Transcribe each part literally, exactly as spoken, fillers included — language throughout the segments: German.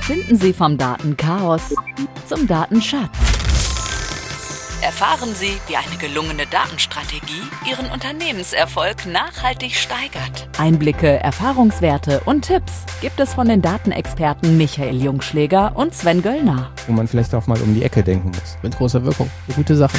Finden Sie vom Datenchaos zum Datenschatz. Erfahren Sie, wie eine gelungene Datenstrategie Ihren Unternehmenserfolg nachhaltig steigert. Einblicke, Erfahrungswerte und Tipps gibt es von den Datenexperten Michael Jungschläger und Sven Göllner. Wo man vielleicht auch mal um die Ecke denken muss. Mit großer Wirkung. Eine gute Sache.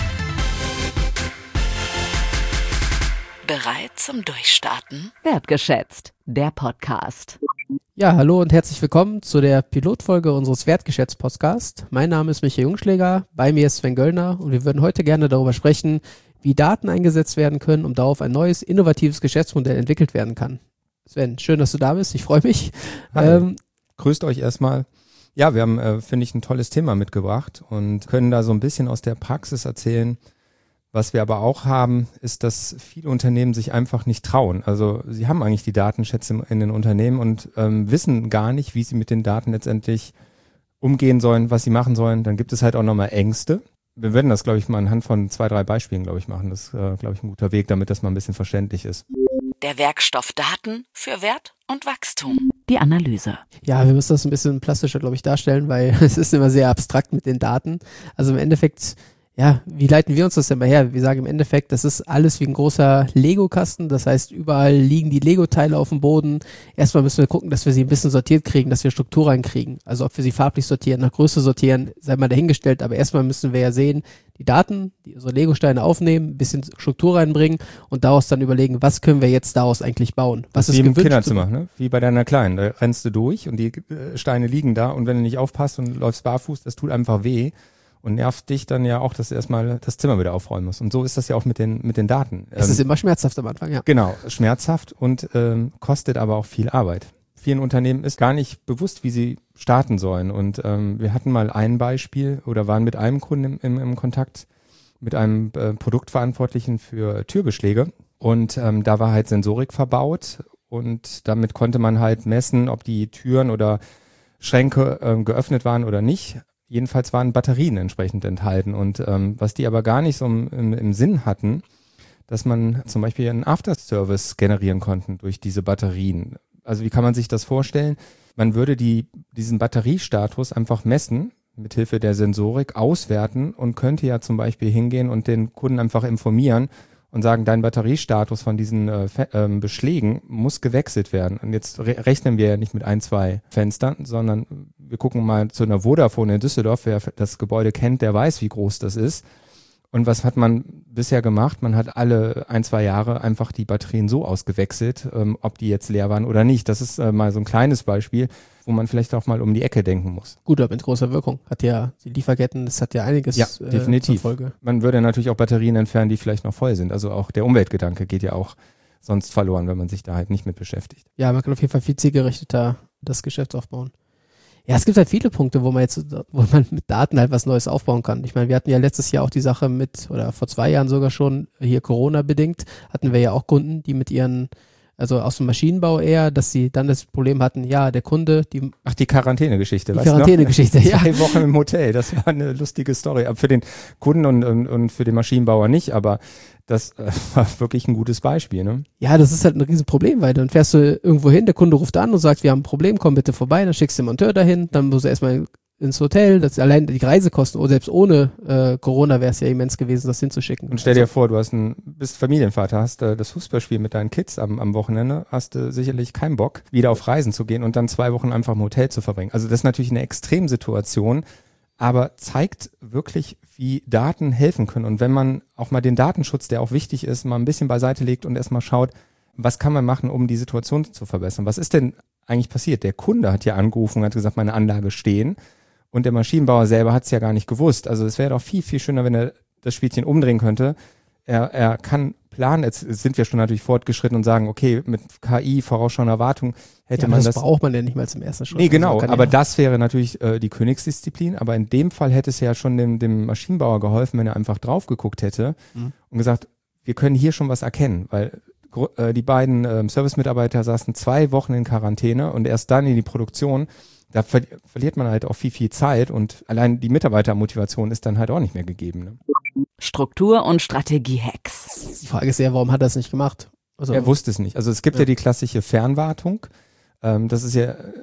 Bereit zum Durchstarten? Wertgeschätzt, der Podcast. Ja, hallo und herzlich willkommen zu der Pilotfolge unseres Wertgeschätzt-Podcasts. Mein Name ist Michael Jungschläger, bei mir ist Sven Göllner und wir würden heute gerne darüber sprechen, wie Daten eingesetzt werden können, um darauf ein neues, innovatives Geschäftsmodell entwickelt werden kann. Sven, schön, dass du da bist, ich freue mich. Ähm, Grüßt euch erstmal. Ja, wir haben, äh, finde ich, ein tolles Thema mitgebracht und können da so ein bisschen aus der Praxis erzählen. Was wir aber auch haben, ist, dass viele Unternehmen sich einfach nicht trauen. Also sie haben eigentlich die Datenschätze in den Unternehmen und ähm, wissen gar nicht, wie sie mit den Daten letztendlich umgehen sollen, was sie machen sollen. Dann gibt es halt auch nochmal Ängste. Wir werden das, glaube ich, mal anhand von zwei, drei Beispielen, glaube ich, machen. Das ist, äh, glaube ich, ein guter Weg, damit das mal ein bisschen verständlich ist. Der Werkstoff Daten für Wert und Wachstum. Die Analyse. Ja, wir müssen das ein bisschen plastischer, glaube ich, darstellen, weil es ist immer sehr abstrakt mit den Daten. Also im Endeffekt... Ja, wie leiten wir uns das denn mal her? Wir sagen im Endeffekt, das ist alles wie ein großer Lego-Kasten. Das heißt, überall liegen die Lego-Teile auf dem Boden. Erstmal müssen wir gucken, dass wir sie ein bisschen sortiert kriegen, dass wir Struktur reinkriegen. Also ob wir sie farblich sortieren, nach Größe sortieren, sei mal dahingestellt. Aber erstmal müssen wir ja sehen, die Daten, die unsere Lego-Steine aufnehmen, ein bisschen Struktur reinbringen und daraus dann überlegen, was können wir jetzt daraus eigentlich bauen? Was ist wie im Kinderzimmer, ne? Wie bei deiner Kleinen. Da rennst du durch und die Steine liegen da und wenn du nicht aufpasst und läufst barfuß, das tut einfach weh. Und nervt dich dann ja auch, dass du erstmal das Zimmer wieder aufräumen musst. Und so ist das ja auch mit den mit den Daten. Es ähm, ist immer schmerzhaft am Anfang, ja. Genau, schmerzhaft und ähm, kostet aber auch viel Arbeit. Vielen Unternehmen ist gar nicht bewusst, wie sie starten sollen. Und ähm, wir hatten mal ein Beispiel oder waren mit einem Kunden im, im, im Kontakt, mit einem äh, Produktverantwortlichen für Türbeschläge. Und ähm, da war halt Sensorik verbaut und damit konnte man halt messen, ob die Türen oder Schränke äh, geöffnet waren oder nicht. Jedenfalls waren Batterien entsprechend enthalten und ähm, was die aber gar nicht so im, im, im Sinn hatten, dass man zum Beispiel einen After-Service generieren konnte durch diese Batterien. Also wie kann man sich das vorstellen? Man würde die, diesen Batteriestatus einfach messen, mithilfe der Sensorik auswerten und könnte ja zum Beispiel hingehen und den Kunden einfach informieren und sagen, dein Batteriestatus von diesen äh, äh, Beschlägen muss gewechselt werden. Und jetzt re- rechnen wir ja nicht mit ein, zwei Fenstern, sondern wir gucken mal zu einer Vodafone in Düsseldorf. Wer das Gebäude kennt, der weiß, wie groß das ist. Und was hat man bisher gemacht? Man hat alle ein, zwei Jahre einfach die Batterien so ausgewechselt, ähm, ob die jetzt leer waren oder nicht. Das ist äh, mal so ein kleines Beispiel, wo man vielleicht auch mal um die Ecke denken muss. Gut, aber mit großer Wirkung. Hat ja die Lieferketten, das hat ja einiges ja, definitiv. Äh, zur Folge. Man würde natürlich auch Batterien entfernen, die vielleicht noch voll sind. Also auch der Umweltgedanke geht ja auch sonst verloren, wenn man sich da halt nicht mit beschäftigt. Ja, man kann auf jeden Fall viel zielgerichteter das Geschäft aufbauen. Ja, es gibt halt viele Punkte, wo man jetzt, wo man mit Daten halt was Neues aufbauen kann. Ich meine, wir hatten ja letztes Jahr auch die Sache mit, oder vor zwei Jahren sogar schon, hier Corona-bedingt, hatten wir ja auch Kunden, die mit ihren, also aus dem Maschinenbau eher, dass sie dann das Problem hatten, ja, der Kunde, die... Ach, die Quarantäne-Geschichte, die weißt du noch? Quarantäne-Geschichte, ja. Zwei Wochen im Hotel, das war eine lustige Story. Aber für den Kunden und, und, und für den Maschinenbauer nicht, aber das äh, war wirklich ein gutes Beispiel, ne? Ja, das ist halt ein Riesenproblem, weil dann fährst du irgendwo hin, der Kunde ruft an und sagt, wir haben ein Problem, komm bitte vorbei, dann schickst du den Monteur dahin, dann musst du erstmal ins Hotel, das allein die Reisekosten, oder selbst ohne äh, Corona wäre es ja immens gewesen, das hinzuschicken. Und stell dir also, vor, du hast ein, bist Familienvater, hast äh, das Fußballspiel mit deinen Kids am, am Wochenende, hast du äh, sicherlich keinen Bock, wieder auf Reisen zu gehen und dann zwei Wochen einfach im Hotel zu verbringen. Also das ist natürlich eine Extremsituation, aber zeigt wirklich, wie Daten helfen können. Und wenn man auch mal den Datenschutz, der auch wichtig ist, mal ein bisschen beiseite legt und erstmal schaut, was kann man machen, um die Situation zu verbessern? Was ist denn eigentlich passiert? Der Kunde hat ja angerufen und hat gesagt, meine Anlage stehen. Und der Maschinenbauer selber hat es ja gar nicht gewusst. Also es wäre doch viel, viel schöner, wenn er das Spielchen umdrehen könnte. Er, er kann planen, jetzt sind wir schon natürlich fortgeschritten und sagen, okay, mit K I, vorausschauender Erwartung, hätte ja, man das das... das braucht man ja nicht mal zum ersten Schritt. Nee, genau, also aber ja das wäre natürlich äh, die Königsdisziplin. Aber in dem Fall hätte es ja schon dem, dem Maschinenbauer geholfen, wenn er einfach drauf geguckt hätte mhm. und gesagt, wir können hier schon was erkennen, weil äh, die beiden äh, Service-Mitarbeiter saßen zwei Wochen in Quarantäne und erst dann in die Produktion. Da ver- verliert man halt auch viel, viel Zeit und allein die Mitarbeitermotivation ist dann halt auch nicht mehr gegeben. Ne? Struktur- und Strategie-Hacks. Die Frage ist ja, warum hat er es nicht gemacht? Also, er wusste es nicht. Also es gibt ja, ja die klassische Fernwartung. Ähm, das ist ja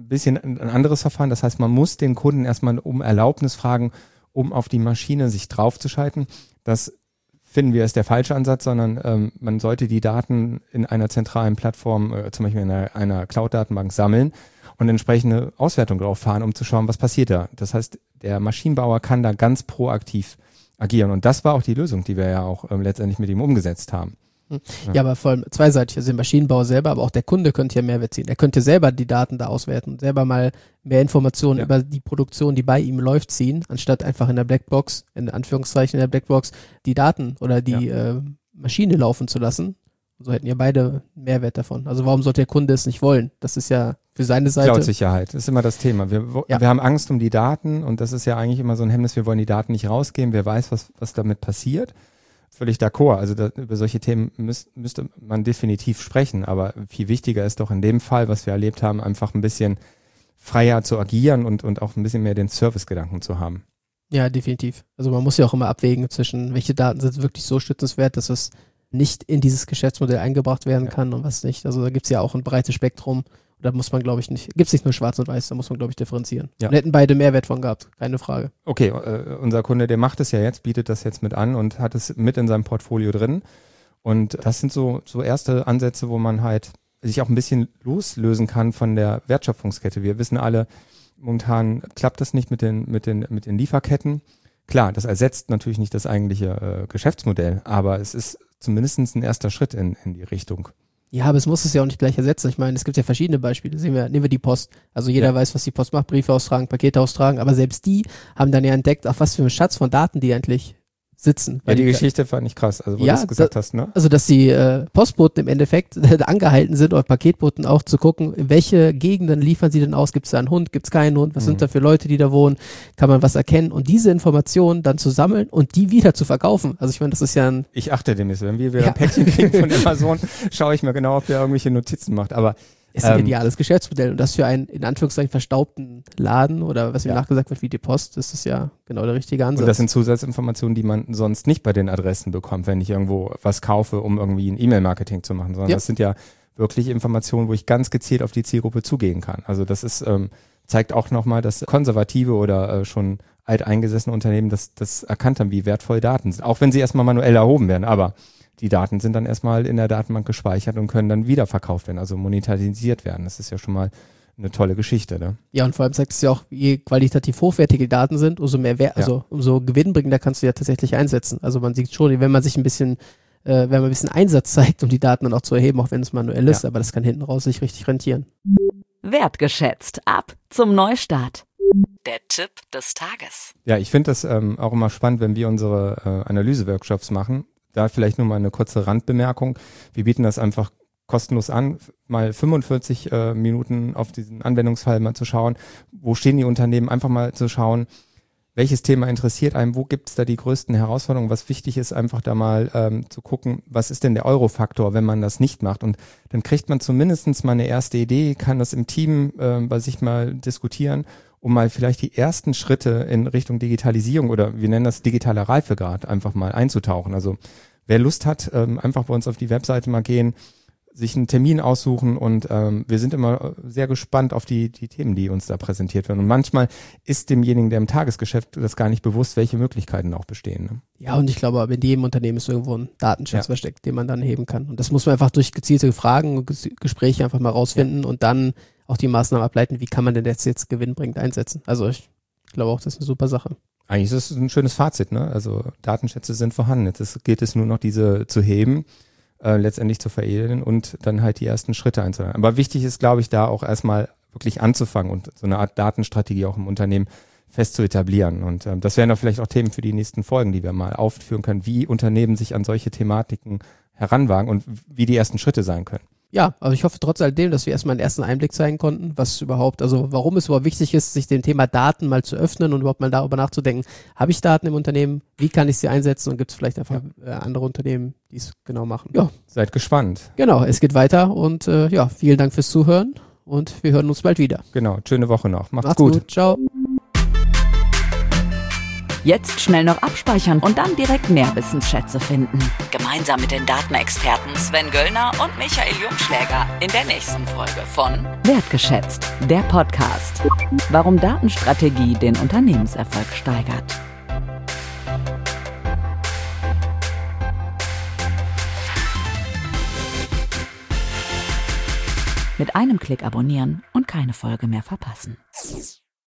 bisschen ein anderes Verfahren. Das heißt, man muss den Kunden erstmal um Erlaubnis fragen, um auf die Maschine sich draufzuschalten. Das finden wir ist der falsche Ansatz, sondern ähm, man sollte die Daten in einer zentralen Plattform, äh, zum Beispiel in einer, einer Cloud-Datenbank sammeln und entsprechende Auswertung drauf fahren, um zu schauen, was passiert da. Das heißt, der Maschinenbauer kann da ganz proaktiv agieren. Und das war auch die Lösung, die wir ja auch ähm, letztendlich mit ihm umgesetzt haben. Ja, ja, aber vor allem zweiseitig. Also der Maschinenbauer selber, aber auch der Kunde könnte ja Mehrwert ziehen. Er könnte selber die Daten da auswerten, selber mal mehr Informationen ja. über die Produktion, die bei ihm läuft, ziehen, anstatt einfach in der Blackbox, in Anführungszeichen in der Blackbox, die Daten oder die ja. äh, Maschine laufen zu lassen. So hätten ja beide Mehrwert davon. Also warum sollte der Kunde es nicht wollen? Das ist ja für seine Seite. Cloud-Sicherheit ist immer das Thema. Wir, ja. wir haben Angst um die Daten und das ist ja eigentlich immer so ein Hemmnis. Wir wollen die Daten nicht rausgeben. Wer weiß, was, was damit passiert. Völlig d'accord. Also da, über solche Themen müß, müsste man definitiv sprechen. Aber viel wichtiger ist doch in dem Fall, was wir erlebt haben, einfach ein bisschen freier zu agieren und, und auch ein bisschen mehr den Servicegedanken zu haben. Ja, definitiv. Also man muss ja auch immer abwägen zwischen, welche Daten sind wirklich so schützenswert, dass es nicht in dieses Geschäftsmodell eingebracht werden ja. kann und was nicht. Also da gibt es ja auch ein breites Spektrum. Da muss man, glaube ich, nicht, gibt es nicht nur schwarz und weiß, da muss man, glaube ich, differenzieren. Ja. Und hätten beide Mehrwert von gehabt, keine Frage. Okay, äh, unser Kunde, der macht es ja jetzt, bietet das jetzt mit an und hat es mit in seinem Portfolio drin. Und das sind so, so erste Ansätze, wo man halt sich auch ein bisschen loslösen kann von der Wertschöpfungskette. Wir wissen alle, momentan klappt das nicht mit den, mit den, mit den Lieferketten. Klar, das ersetzt natürlich nicht das eigentliche äh, Geschäftsmodell, aber es ist zumindest ein erster Schritt in, in die Richtung. Ja, aber es muss es ja auch nicht gleich ersetzen. Ich meine, es gibt ja verschiedene Beispiele. Sehen wir, nehmen wir die Post. Also jeder ja. weiß, was die Post macht, Briefe austragen, Pakete austragen, aber selbst die haben dann ja entdeckt, auf was für einen Schatz von Daten die eigentlich sitzen. Ja, die, die Geschichte fand ich krass, also wo ja, du es gesagt da, hast, ne? Also, dass die äh, Postboten im Endeffekt angehalten sind, oder Paketboten auch zu gucken, in welche Gegenden liefern sie denn aus? Gibt es da einen Hund, gibt es keinen Hund? Was mhm. sind da für Leute, die da wohnen? Kann man was erkennen? Und diese Informationen dann zu sammeln und die wieder zu verkaufen. Also ich meine, das ist ja ein... Ich achte demnächst, wenn wir wieder ja. ein Päckchen kriegen von Amazon, schaue ich mir genau, ob der irgendwelche Notizen macht, aber ist ein ähm, ideales Geschäftsmodell und das für einen in Anführungszeichen verstaubten Laden oder was mir ja. nachgesagt wird wie die Post, ist das ja genau der richtige Ansatz. Und das sind Zusatzinformationen, die man sonst nicht bei den Adressen bekommt, wenn ich irgendwo was kaufe, um irgendwie ein E-Mail-Marketing zu machen, sondern ja. das sind ja wirklich Informationen, wo ich ganz gezielt auf die Zielgruppe zugehen kann. Also das ist ähm, zeigt auch nochmal, dass konservative oder äh, schon alteingesessene Unternehmen das, das erkannt haben, wie wertvoll Daten sind, auch wenn sie erstmal manuell erhoben werden, aber die Daten sind dann erstmal in der Datenbank gespeichert und können dann wiederverkauft werden, also monetarisiert werden. Das ist ja schon mal eine tolle Geschichte, ne? Ja, und vor allem sagt es ja auch, je qualitativ hochwertige Daten sind, umso mehr Wert, ja. also umso gewinnbringender kannst du ja tatsächlich einsetzen. Also man sieht schon, wenn man sich ein bisschen, äh, wenn man ein bisschen Einsatz zeigt, um die Daten dann auch zu erheben, auch wenn es manuell ist, ja. aber das kann hinten raus sich richtig rentieren. Wertgeschätzt. Ab zum Neustart. Der Tipp des Tages. Ja, ich finde das ähm, auch immer spannend, wenn wir unsere äh, Analyse-Workshops machen. Da vielleicht nur mal eine kurze Randbemerkung. Wir bieten das einfach kostenlos an, mal fünfundvierzig äh, Minuten auf diesen Anwendungsfall mal zu schauen. Wo stehen die Unternehmen? Einfach mal zu schauen, welches Thema interessiert einem? Wo gibt es da die größten Herausforderungen? Was wichtig ist, einfach da mal ähm, zu gucken, was ist denn der Euro-Faktor, wenn man das nicht macht? Und dann kriegt man zumindest mal eine erste Idee, kann das im Team äh, bei sich mal diskutieren, um mal vielleicht die ersten Schritte in Richtung Digitalisierung oder wir nennen das digitaler Reifegrad einfach mal einzutauchen. Also wer Lust hat, ähm, einfach bei uns auf die Webseite mal gehen, sich einen Termin aussuchen und ähm, wir sind immer sehr gespannt auf die, die Themen, die uns da präsentiert werden. Und manchmal ist demjenigen, der im Tagesgeschäft das gar nicht bewusst, welche Möglichkeiten auch bestehen. Ne? Ja, und ich glaube, in jedem Unternehmen ist irgendwo ein Datenschutz ja. versteckt, den man dann heben kann. Und das muss man einfach durch gezielte Fragen und Ges- Gespräche einfach mal rausfinden ja. und dann auch die Maßnahmen ableiten, wie kann man denn das jetzt gewinnbringend einsetzen. Also ich glaube auch, das ist eine super Sache. Eigentlich ist es ein schönes Fazit, ne? Also Datenschätze sind vorhanden. Jetzt gilt es nur noch, diese zu heben, äh, letztendlich zu veredeln und dann halt die ersten Schritte einzuleiten. Aber wichtig ist, glaube ich, da auch erstmal wirklich anzufangen und so eine Art Datenstrategie auch im Unternehmen fest zu etablieren. Und ähm, das wären doch vielleicht auch Themen für die nächsten Folgen, die wir mal aufführen können, wie Unternehmen sich an solche Thematiken heranwagen und wie die ersten Schritte sein können. Ja, also ich hoffe trotz alledem, dass wir erstmal einen ersten Einblick zeigen konnten, was überhaupt, also warum es überhaupt wichtig ist, sich dem Thema Daten mal zu öffnen und überhaupt mal darüber nachzudenken, habe ich Daten im Unternehmen, wie kann ich sie einsetzen und gibt es vielleicht einfach ja. äh, andere Unternehmen, die es genau machen. Ja. Seid gespannt. Genau, es geht weiter und äh, ja, vielen Dank fürs Zuhören und wir hören uns bald wieder. Genau, schöne Woche noch. Macht's, Macht's gut. gut. Ciao. Jetzt schnell noch abspeichern und dann direkt Nährwissensschätze finden. Gemeinsam mit den Datenexperten Sven Göllner und Michael Jungschläger in der nächsten Folge von Wertgeschätzt, der Podcast. Warum Datenstrategie den Unternehmenserfolg steigert. Mit einem Klick abonnieren und keine Folge mehr verpassen.